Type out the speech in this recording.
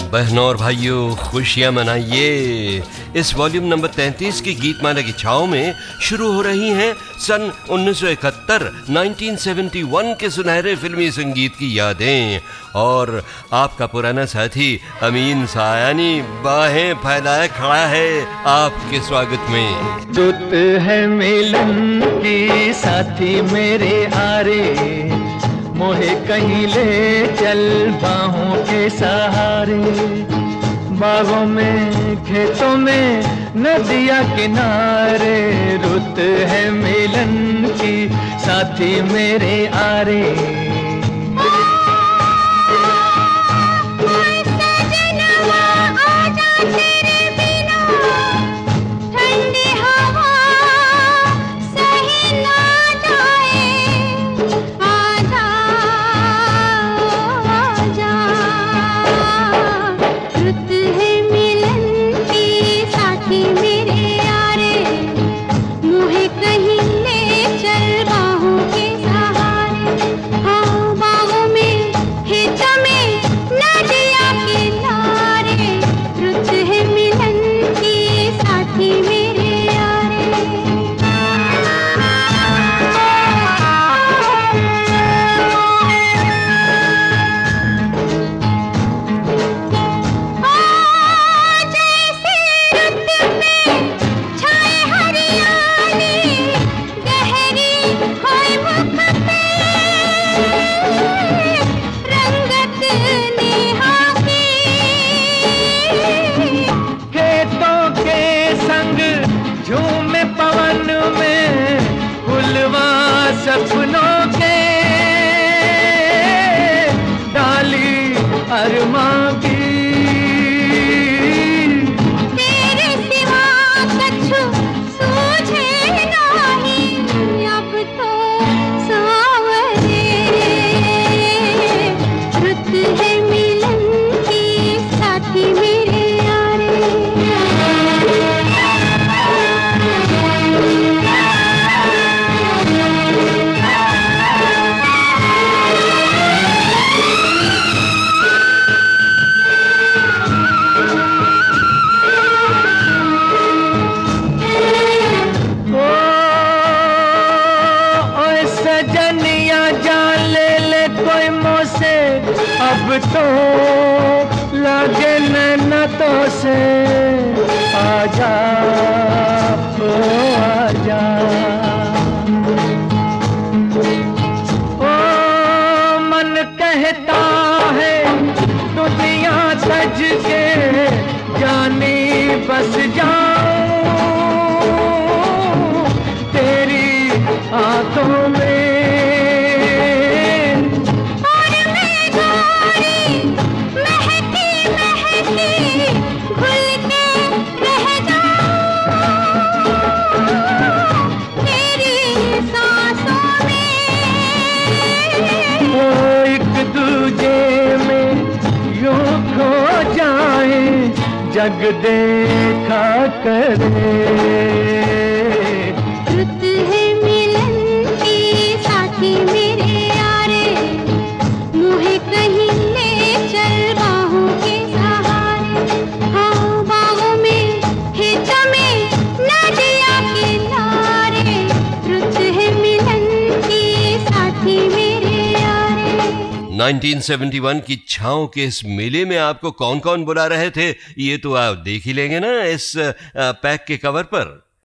बहनों और भाइयों, खुशियां मनाइए। इस वॉल्यूम नंबर 33 की गीतमाला की छाव में शुरू हो रही हैं सन 1971 के सुनहरे फिल्मी संगीत की यादें। और आपका पुराना साथी अमीन सायानी बाहें फैलाए खड़ा है आपके स्वागत में। रुत है मिलन की साथी मेरे आरे, मोहे कहीं ले चल बाहों के सहारे। बागों में खेतों में नदिया किनारे, रुत है मिलन की साथी मेरे आरे। सपनों के डाली अरमां की, तेरे सिवा कछु सूझे नहीं अब तो सावरे। रुत है मिलन की साथी मेरे यारे। अब तो लगे नैना तो से आजा ओ आजा। ओ मन कहता है दुनिया सज के जानी बस जाऊं तेरी आंखों में। जग देखा करे, रुत है मिलन की साथी मेरे यारे। मुझे कहीं ले चल बाहों के सहारे। हाँ बाहों में खेतों में नदिया किनारे, रुत है मिलन की साथी मेरे यारे। 1971 की छाँव के इस मेले में आपको कौन कौन बुला रहे थे ये तो आप देख ही लेंगे ना इस पैक के कवर पर।